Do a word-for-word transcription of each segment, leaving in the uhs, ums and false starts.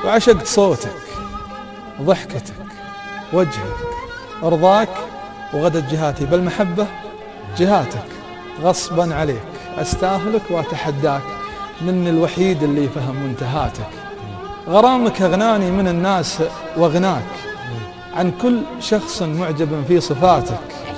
وعشقت صوتك، ضحكتك، وجهك، رضاك، وغدت جهاتي بالمحبة جهاتك، غصبا عليك أستاهلك وأتحداك، مني الوحيد اللي فهم منتهاتك. غرامك أغناني من الناس وأغناك عن كل شخص معجب في صفاتك.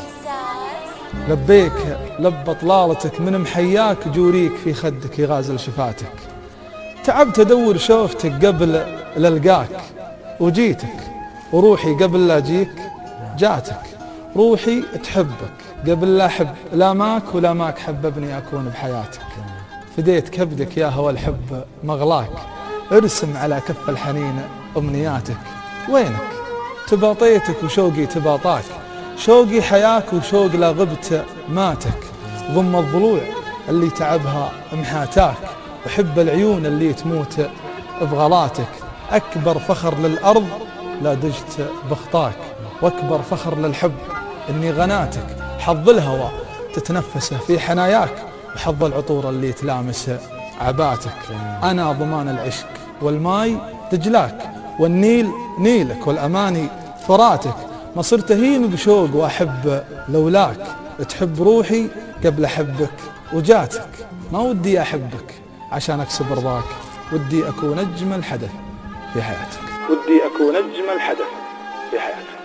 لبيك لب طلالتك من محياك، جوريك في خدك يغازل شفاتك. تعبت أدور شوفتك قبل للقاك، وجيتك وروحي قبل لا أجيك جاتك. روحي تحبك قبل لا أحب، لا ماك ولا ماك حببني أكون بحياتك. فديت كبدك يا هوى الحب مغلاك، ارسم على كف الحنين أمنياتك. وينك تباطيتك وشوقي تباطاك، شوقي حياك وشوق لا غبت ماتك. ضم الضلوع اللي تعبها محاتاك، وحب العيون اللي تموت بغلاتك. أكبر فخر للأرض لا دجت بخطاك، وأكبر فخر للحب إني غناتك. حظ الهوى تتنفسه في حناياك، وحظ العطور اللي تلامس عباتك. أنا ضمان العشق والماي دجلاك، والنيل نيلك، والأماني فراتك. ما صرت هين بشوق وأحب لولاك، تحب روحي قبل أحبك وجاتك. ما ودي أحبك عشان أكسب رضاك، ودي أكون أجمل حدث في حياتك، ودي أكون أجمل حدث في حياتك.